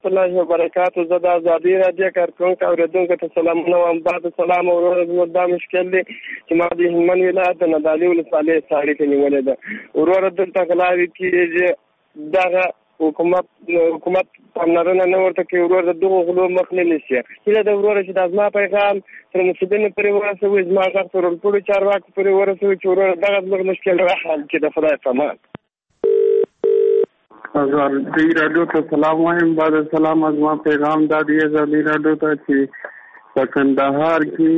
الله وبرکاته. زه د ازادي راډیو کارکونکو اوریدونکو ته سلامونه وایم. بعد سلام او ورځ دا مشکل دی چې ما د هلمند ولایت د نادعلي ولسوالۍ ساړې ته نیولې ده. وروره دلته غلاوې کېږي، دغه حکومت پاملرنه نه ورته کوي. ورور د دغو غلو مخ نه نیسي. هیله ده وروره چې دا زما پیغام تر مسؤلینو پورې ورسوي، زما غږ تر ټولو چارواکو پورې ورسوي چې وروره دغه زموږ مشکل راحل کړي. د خدای په امان. ازادي راډیو ته سلام وایم. بعد سلام زما پیغام دا دی ازادي راډیو ته چې په کندهار کې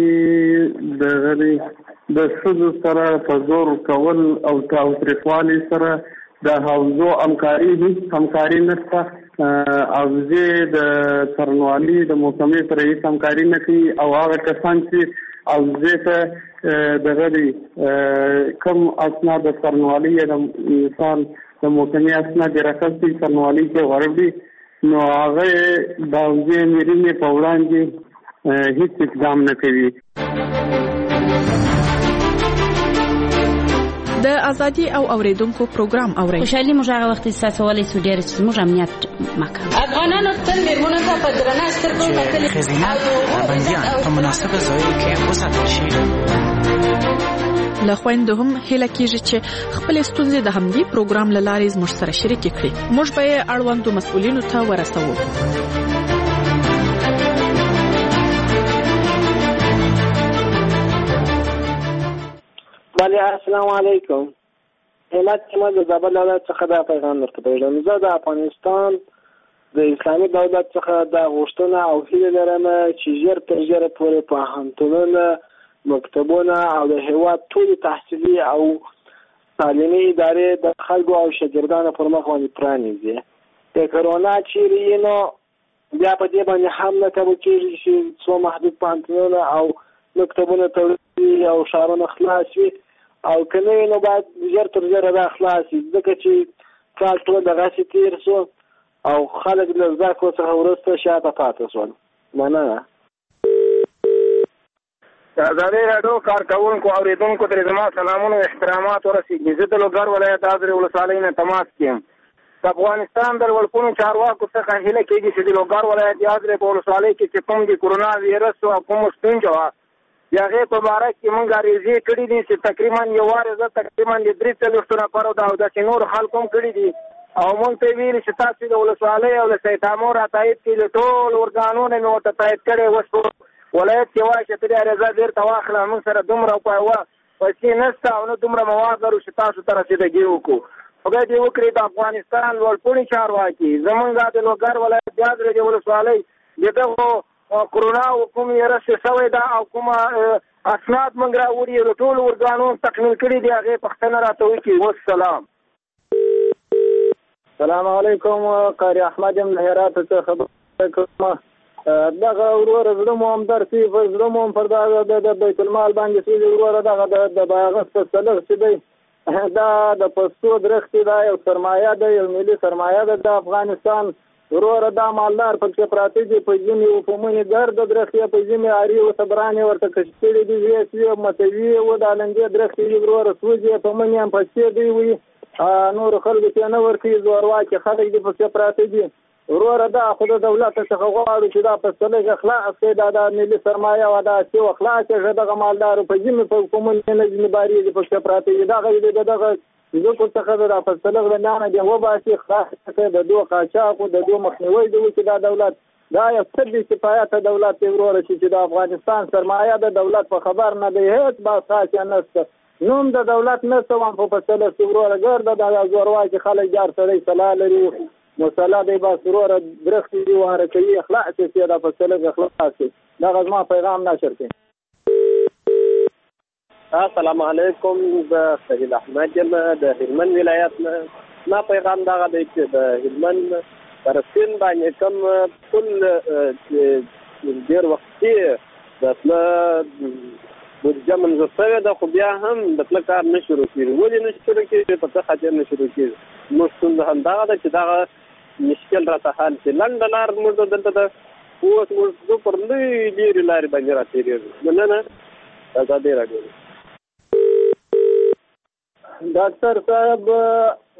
د ښځو سره په زور کول او تاوتریخوالي سره د حوزو همکاري نشته. حوزې د څارنوالي د محکمې سره هېڅ همکاري نه کوي او هغه کسان چې حوزې ته دغه کم اسناد د څارنوالي یا د مثال د محکمې اسناد یې راخیستي څارنوالي کې وروړي، نو هغه د حوزې میرینې په وړاندې هېڅ اقدام نه کوي. د ازادي او اوریدونکو پروګرام اورئ. خوشحالي موږ هغه وخت احساسولای شو ډېر چې موږ امنیت مکه افغانانو تل میرمنو ته په درنه سترګو کتل، ښځینه بندیان په مناسبه ځایونو کې وساتل شي. له خویندو هم هیله کېږي چې خپل ستونزې د همدې پروګرام له لارې زموږ سره شریکې کړي. موږ به یې اړوندو مسؤلینو ته ورسوو. السلام علیکم. همت چې ما د زابل دولت څخه دا پیغام درکوم. زه د افغانستان د اسلامي دولت څخه دا غوښتنه او هیله لرم چې ژر تر ژره پورې پوهنتونونه، مکتبونه او د هیواد ټولې تحصیلي او تعلیمي ادارې د خلکو او شاګردانو پر مخ باندې پرانیزي. د کرونا چیرې نو بیا په دې باندې هم نه کابو کېږي چې څو محدود پوهنتونونه او مکتبونه تړلي او ښارونه خلاص وي، او کنه نو باید ژر تر ژره دا خلاص وي، ځکه چې کال ټول دغسې تېر شو او خلک له زده کړو څخه وروسته شاته پاتې شول. مننه. ازادي راډیو کارکونکو اوریدونکو ته زما سلامونه او احترامات ورسیږي. زه د لوګر ولایت ازرې ولسوالۍ نه تماس کوم. د افغانستان د لوړپوړو چارواکو څخه هیله کېږي چې د لوګر ولایت ازرې په ولسوالۍ کې چې کوم د کرونا ویروس او کوم ستونزه وه د هغې په باره کې موږ عریضې کړي دي چې تقریبا یو وارې زه تقریبا د 43 نفرو او داسې نور خلکو هم کړي دي، او موږ ته یې ویلي چې تاسو د ولسوالۍ او د سیدامو را تایید کړي، د ټول ارګانونه مې ورته تایید کړی. اوس ولایت کې وایي چې ته دې عریضه بېرته واخله، موږ سره دومره پیسې نشته او نه دومره مواد لرو چې تاسو ته رسېدګي وکړو. خدای دې وکړي د افغانستان لوړپوړي چارواکي زمونږ د لوګر ولایت د ازرې د ولسوالۍ د دغو کرونا او کوم ویروس شوی ده او کومه اسناد موږ راوړي د ټولو ارګانونو تکمیل کړي دي، هغې پوښتنه راته وکړي. والسلام. السلام علیکم. قاری احمد یم له هرات څخه خبرې کوم. دغه وروره زړه مو هم درسي، زړه مو هم پر د بیت المال باندې سوي وروره دغه د باغس په سلغ چې دی دا د پستو درختې دا یو سرمایه ده، یو ملي سرمایه ده د افغانستان. وروره دا مالدار پکې پراته دي، په ژمي و په مني ګرد درختې، په ژمي عاري و صبرانې ورته کشي کړي دي، ویسوي متوي و د لنګې درختې دي وروره سوځي، په مني هم پسې دی وي، نور خلکو ته نه ورکوي، زورواکي خلک دي پکې پراته دي. وروره دا خو د دولت څخه غواړو چې دا په سلګ اخلاص کړي، دا د ملي سرمایه و دا چې اخلاص یې دغه مالدارو په ژمي په مني نه ژمي باري دي پکې پراته دي. دغه دغه ځکه څخه د فصلغ د نه دی وباسي خاص د دوه قاچاق او د دوه مخنیوي د وکړي دا دولت دا یو څه دي چې پایته دولت وروره چې د افغانستان سرمایه د دولت په خبر نه دی، هیڅ باساس نشته، نوم د دولت نشته، وان په فصلغ وروره ګرد د زورواکي خلک جار سره صلاح لري، مصالحه دی با وروره درخت دی واره کوي، اخلاص چې دا فصلغ اخلاص دا غزما پیغام نشر کوي. السلام علیکم. د سهیل احمد یم د هلمند ولایت نه. ما پیغام دغه دی چې د هلمند پر سیند باندې کوم ټول ډېر وختي د پله بودیجه منظور شوې ده، خو بیا هم د پله کار نه شروع کېږي. ولې نه شروع کېږي؟ په څه خاطر نه شروع کېږي؟ زموږ ستونزه همدغه ده چې دغه مشکل راته حل شي. لنډه لار زموږ دلته ده، اوس موږ پر لویې لرې لارې باندې را تېرېږو. مننه. ازادي راډیو. ډاکټر صاحب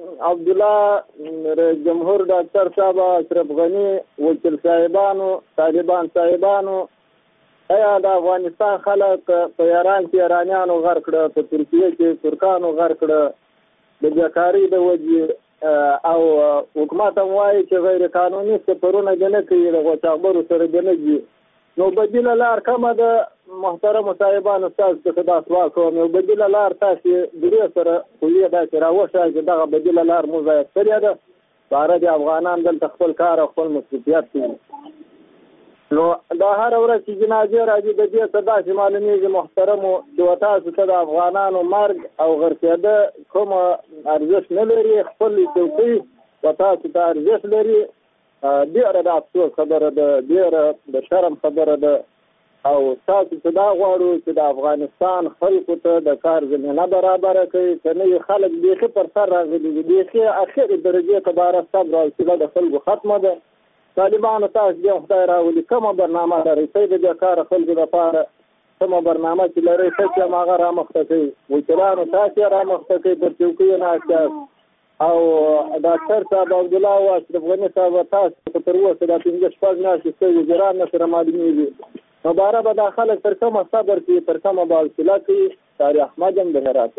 عبدالله رئیس جمهور ډاکټر صاحب اشرف غني وکیل صاحبانو طالبان صاحبانو ایا د افغانستان خلک په ایران کې ایرانیانو غرق کړه په ترکیه کې ترکانو غرق کړه د بیکارۍ د وجې او حکومت هم وایي چې غیر قانوني سفرونه دې نه کوي د غوڅاخبرو سره دې نه ځي نو بدیله لار کومه ده محترمو صاحبانو ستاسو څخه دا سوال کوم یو بدیله لار تاسو درې سره خولې داسې راوښایئ چې دغه بدیله لار مو ضایع کړې ده باره د افغانان دلته خپل کار او خپل مصروفیت کوي نو دا هر ورځ چې جنازې راځي د دې څه داسې معلومیږي محترمو چې تاسو ته د افغانانو مرګ او غرقېده کوم ارزښت نه لري خپل څوکۍ تاسو ته ارزښت لري ډېره د افسوس خبره ده ډېره د شرم خبره ده او تاسو ته دا غواړو چې د افغانستان خلکو ته د کار زمینه برابره کوي که نه یې خلک بیخي پر سر راغلي دي بیخي اخرې درجې ته باره صبر او حوصله د خلکو ختمه ده طالبانو تاسو بیا خدای راولي کومه برنامه لرئ څه د دې کاره خلکو دپاره کومه برنامه چې لرئ څه چې هماغه رامخته کوي وکیلانو تاسو یې رامخته کوي پر چوکیو ناست یاست او ډاکټر صاحب عبدالله او اشرف غني صاحب تاسو ته تر اوسه دا 5 شپږ میاشتې ستاسو وزیران نه سره معلومیږي نو باره به دا خلک تر کومه صبر کوي تر کومه به حوصله کوي طارق احمد هم د هرات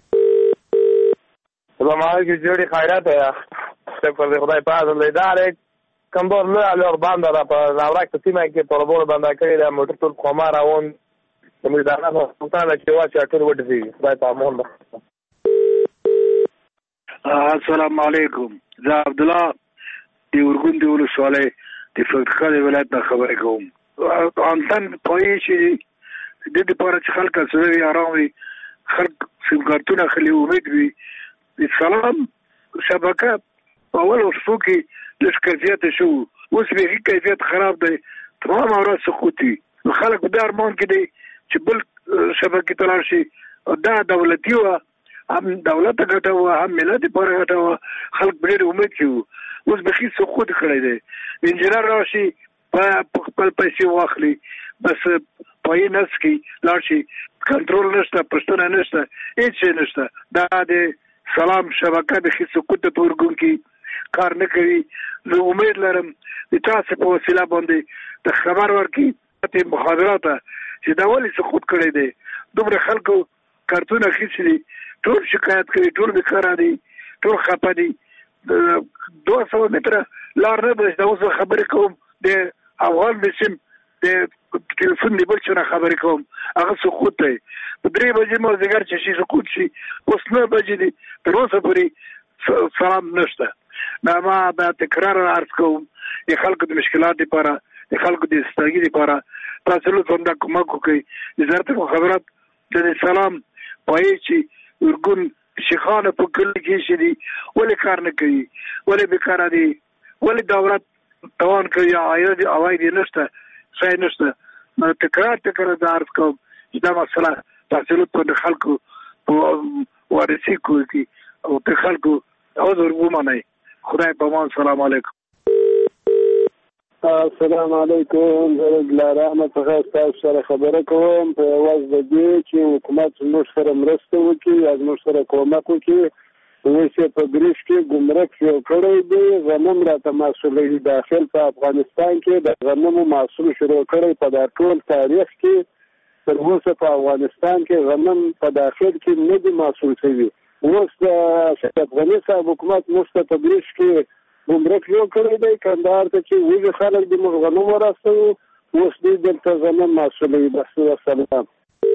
سلام علیکم جوړي خیرات یا پر خدای پاک الله دار کمبور له لور باندې را په راوړک په سیمه کې ټولبور باندې کړی د موټر ټول قومه راون د میدان په ټاله کې واچ ټول وډځي خدای په امان السلام علیکم زه عبد الله دی ورګون دی ولسوالۍ د فقره ولایت نه خبرې کوم انتن پوي چې د دې پر چې خلک سره آرام وي خلک سمګارتونه خلی امید وي سلام شبکه اول ورسو کې د کیفیت شو اوس به کیفیت خراب دی تمام اورا سقوطي خلک د ارمان کې دي چې بل شبکه تلار شي دا دولتي و هم دولت غټه هم ملت پر غټه خلک ډېر امید کوي اوس به سقوط کړی دی انجنیر راشي په خپل پیسې واخلي بس پای نس کې لاړ شي کنټرول نشته پښتنه نشته هیڅ نشته دا د سلام شبکه د سقوط په ورګون کې کار نه کوي زه امید لرم چې تاسو په وسیله باندې د خبر ورکړي ته مخابرات چې دا ولې سقوط کړی دی دومره خلکو کارتونه خېچلي ټول شکایت کوي ټول بیکاره دي ټول خپه دي 200 متره لار نه بس دا اوس خبرې کوم د افغان بسم د ټلیفون دی بل څه خبرې کوم هغه سقوط دی په 3 بجې مو زګر چې شي سقوط شي اوس 9 بجې دي تر اوسه پورې سلام نشته دا ما دا تکرار عرض کوم د خلکو د مشکلات لپاره د خلکو د استاګي لپاره تاسو له څنګه کومک کوي وزارت مخابرات د سلام پای چې ورګون شيخانه په کلی کې شي دي ولې کار نه کوي ولې بیکاره دي ولې دولت توان کوي عاید عواید نشته ځای نشته نو تکرار عرض کوم چې دا مسله تاسو له خلکو په ورسي کوي او ته خلکو حضور ومنئ خدای په امان سلام علیکم السلام علیکم زه رحمت څخه تاسو سره خبره کوم په واز د دې چې حکومت موږ سره مرسته وکړي از موږ سره کومک وکړي اوس په بریښ کې ګمرک یو کړی دی غنم راته مسولې داخل په افغانستان کې د غنمو محصول شروع کړی په دا ټول تاریخ کې تر اوسه په افغانستان کې غنم په داخل کې نه دی محصول شوی اوس د اشرف غني صاحب حکومت موږ ته بریښ کې ګمرک یو کړی دی کندهار ته چې ویږي خلک د موږ غنم ورسوي اوس دې دلته غنم مسولې بس وسلام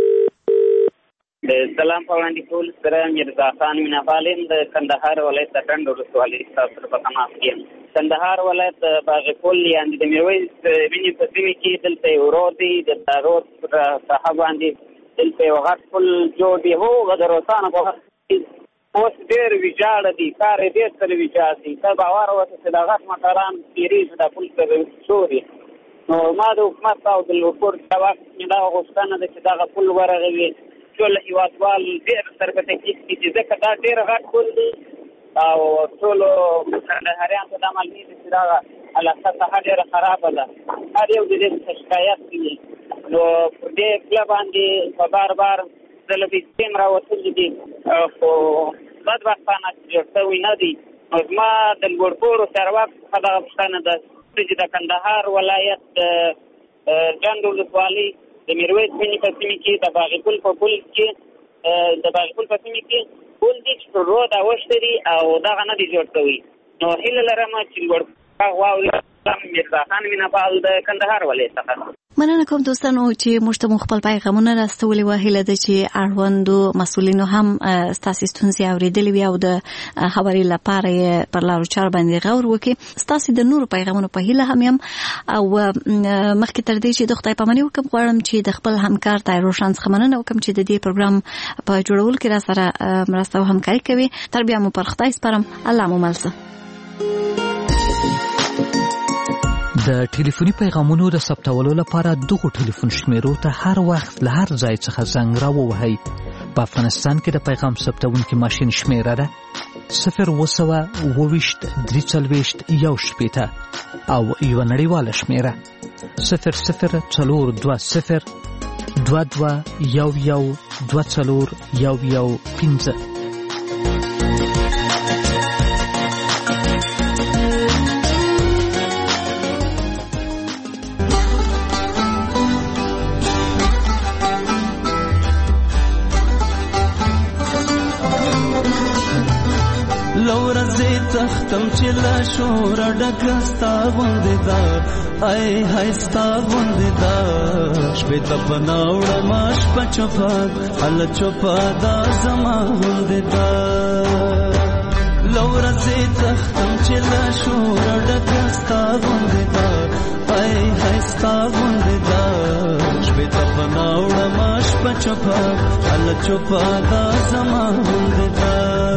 د سلام په وړاندې ټول سره میرزا خان مینا عالم د کندهار ولایت ټنډ ولسوالۍ تاسو په تماس کې کندهار ولایت باغ کول یعنی د میرویس مینې په سیمه کې دلته ورودي د دارود صاحب باندې دلته وغت کول جوړ دی هو غدروسانه په اوس ډېر ویجاړ دي کار دې سره ویجاړ دي دا باور وته چې دا غټ مټران پیریز د پول سره شوري نو ما د حکومت او د لوکور ځواب نه دا غوښتنه ده چې دا پول ورغوي ټول هیوادوال ډېر سربته کې چې دا ډېر غټ کول دي او ټول هریان ته د عملي چې دا علاقه څخه ډېر خراب ده هر یو دې شکایت کوي نو دې کله باندې په بار بار دلته سیم راوتل دي او بدبختانه جوړ شوي نه دي. نو زما د لوړپوړو چارواکو څخه دغه پوښتنه ده چې د کندهار ولایت ډنډ ولسوالۍ د میرویس مینې په سیمې کې د باغپل په پل کې پل دي چې پر رود اوښتی دي او دغه نه دي جوړ شوي. نو هیله لرم چې لوړپوړ واوري میرزا خان مینهپال د کندهار ولایت څخه. مننه کوم دوستانو چې موږ ته خپل پیغامونه راستولي وو. هیله ده چې اړوندو مسؤلینو هم ستاسو ستونزې اورېدلې وي او د خبرې لپاره پر لارو چارو باندې غور وکړي. ستاسو د نورو پیغامونو په هیله هم یم او مخکې تر دې چې د خدای پاماني وکم غواړم چې د خپل همکار طاهر روشن څخه مننه وکم چې د دې پروګرام په جوړولو کې را سره مرسته او همکاري کوي. تر بیا مو پر خدای سپارم. الله مو مل شه. د ټلیفوني پیغامونو د ثبتولو لپاره دغه ټلیفون شمیرو ته هر وخت له هر ځای څخه زنګ راووهئ. په افغانستان کې د پیغام ثبتونکي ماشین شمیره ده 0202341 او یو نړیواله شمیره 002022112415. تختم چې لا شور ډکستا غوندې دا ای هستا غوندې دا شپې ته پناوړ ماش پچپاد ال چوپا دا زما غوندې دا لور زه تختم چې لا شور ډکستا غوندې دا ای هستا غوندې دا شپې ته پناوړ ماش پچپاد ال چوپا دا زما غوندې دا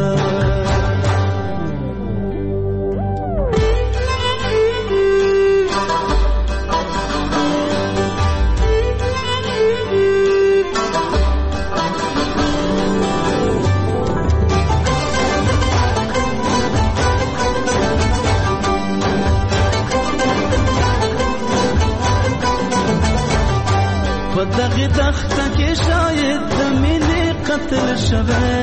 دغه دخته کې شاید د مینې قتل شوه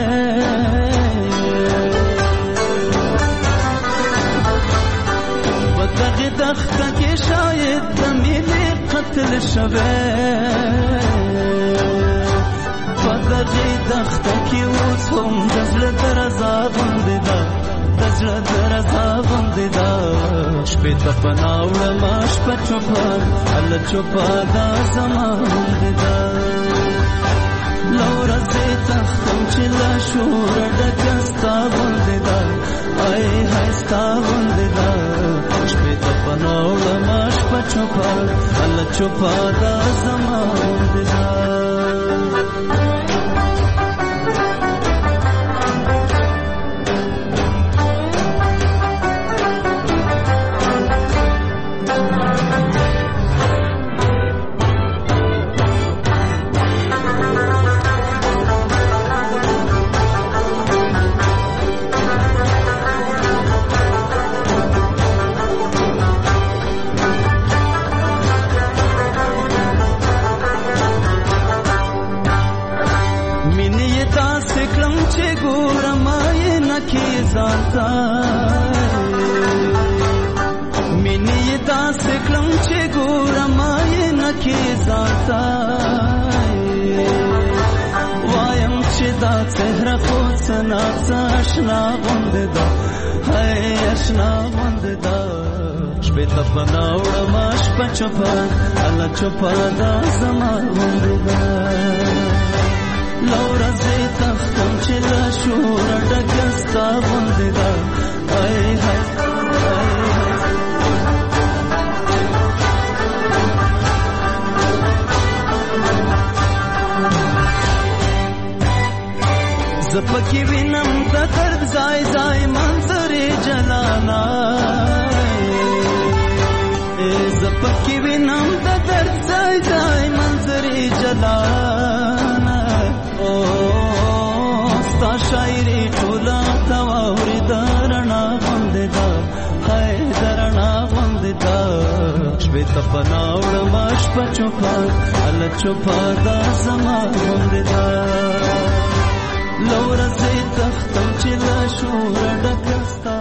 په دغه دخته کې شاید د مینې قتل شوه په دغه دخته کې اوس هم د زړه درزا غوندې ده د زړه درزا غوندې ده شپې ته پناوړه ما شپه چوپه الله چوپه دا زما غوندې ده لوره زه تختم چې له شوره ډکه ستا غوندې ده ای های ستا غوندې ده شپې ته پناوړه ما شپه چوپه الله چوپه دا زما غوندې ده مینی دا سکلم چې ګورم یې نکي ځانتا وایم چې دا څهره خو سنا آشنا غوندې ده هاي آشنا غوندې ده شپې ته پناوړه ما شپه چوپه الله چوپه دا زما غوندې ده لوره زه تختم چې له شوره ډکه ستا غوندې ده ای های زپکی وینم د درد ځای ځای منظرې جلانا زپکی وینم د درد ځای ځای منظرې جلانا او ستا شاعري ټوله تواوري درنا غوندې ده هاي درنا غوندې ده شپې ته پناوړه ما شپه چوپه الله چوپه دا زما غوندې ده لورځي تختم چې لا شور ډکستا